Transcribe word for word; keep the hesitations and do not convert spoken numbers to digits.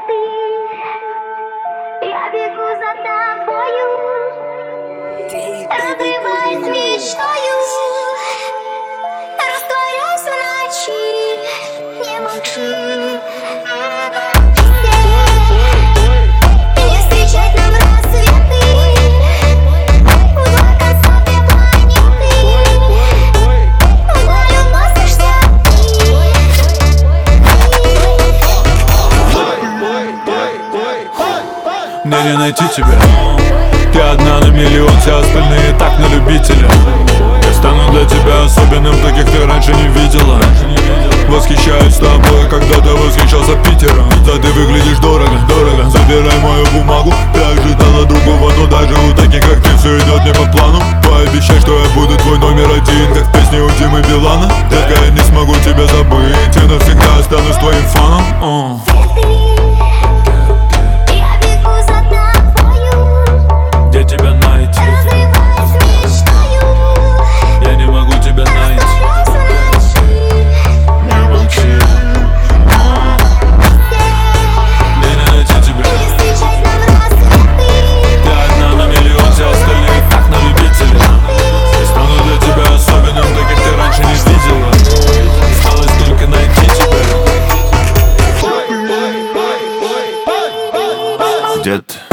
Я бегу за тобою, разрываясь мечтою, растворяюсь в ночи, не молчи. Не встречать нам рассветы, вдоль концов планеты, вдаль уносишься ты. Мне не найти тебя. Ты одна на миллион, все остальные так на любителя. Я стану для тебя особенным, таких ты раньше не видела. Восхищаюсь тобой, когда ты восхищался Питером. Да ты выглядишь дорого, дорого. Забирай мою бумагу, ты ожидала другого, но даже у таких как ты все идет не по плану. Пообещай, что я буду твой номер один, как в песне у Димы Билана. Так я не смогу тебя забыть, и навсегда останусь твоим фаном. uh. Где тебя найти? Я не могу тебя найти. Не молчи. Мне не найти тебя. Ты одна на миллион, все остальные так на любителя. Я стану для тебя особенным, таких ты раньше не видела. Осталось только найти тебя. Где ты?